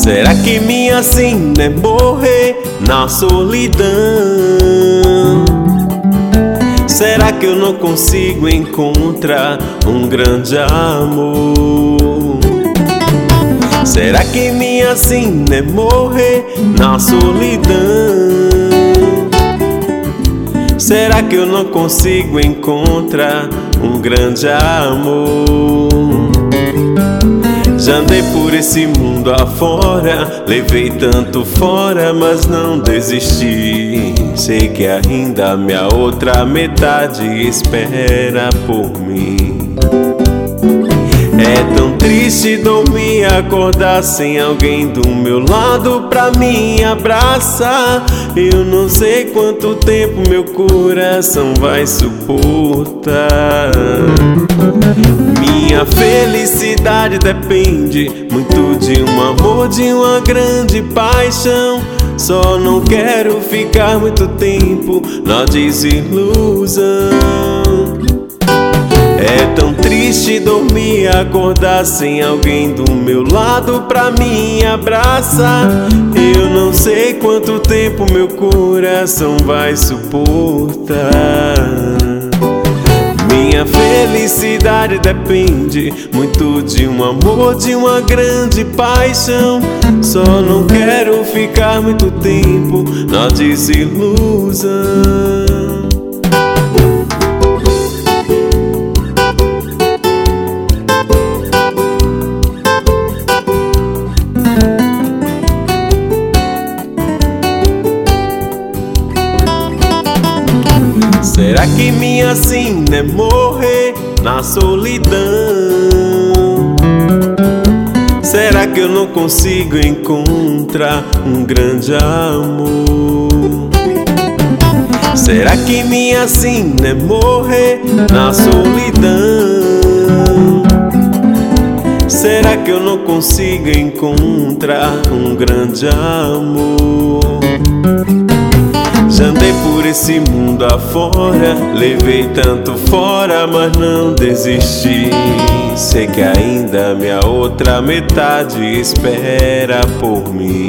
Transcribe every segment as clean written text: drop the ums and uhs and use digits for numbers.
Será que minha sina é morrer na solidão? Será que eu não consigo encontrar um grande amor? Será que minha sina é morrer na solidão? Será que eu não consigo encontrar um grande amor? Já andei por esse mundo afora, levei tanto fora, mas não desisti. Sei que ainda a minha outra metade espera por mim. É tão triste dormir e acordar sem alguém do meu lado pra me abraçar. Eu não sei quanto tempo meu coração vai suportar. Minha felicidade depende muito de um amor, de uma grande paixão. Só não quero ficar muito tempo na desilusão. É tão triste dormir e acordar sem alguém do meu lado pra me abraçar. Eu não sei quanto tempo meu coração vai suportar. Minha felicidade depende muito de um amor, de uma grande paixão. Só não quero ficar muito tempo na desilusão. Será que minha sina é morrer na solidão? Será que eu não consigo encontrar um grande amor? Será que minha sina é morrer na solidão? Será que eu não consigo encontrar um grande amor? Já andei por esse mundo afora, levei tanto fora, mas não desisti. Sei que ainda a minha outra metade espera por mim.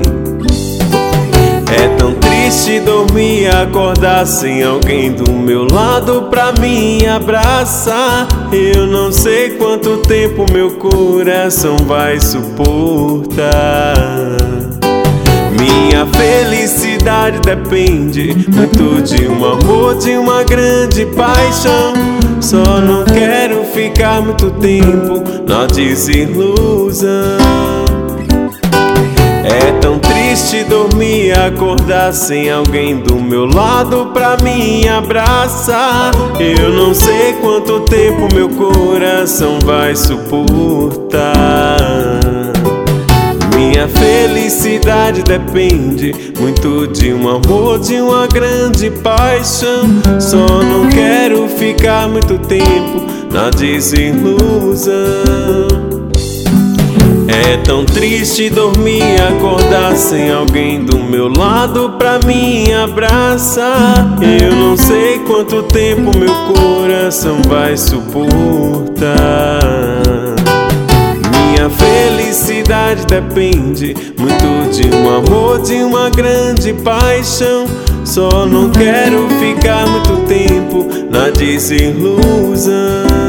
É tão triste dormir e acordar sem alguém do meu lado pra me abraçar. Eu não sei quanto tempo meu coração vai suportar. Minha felicidade depende muito de um amor, de uma grande paixão. Só não quero ficar muito tempo na desilusão. É tão triste dormir e acordar sem alguém do meu lado pra me abraçar. Eu não sei quanto tempo meu coração vai suportar. Minha felicidade depende muito de um amor, de uma grande paixão. Só não quero ficar muito tempo na desilusão. É tão triste dormir e acordar sem alguém do meu lado pra me abraçar. Eu não sei quanto tempo meu coração vai suportar. Minha felicidade depende muito de um amor, de uma grande paixão. Só não quero ficar muito tempo na desilusão.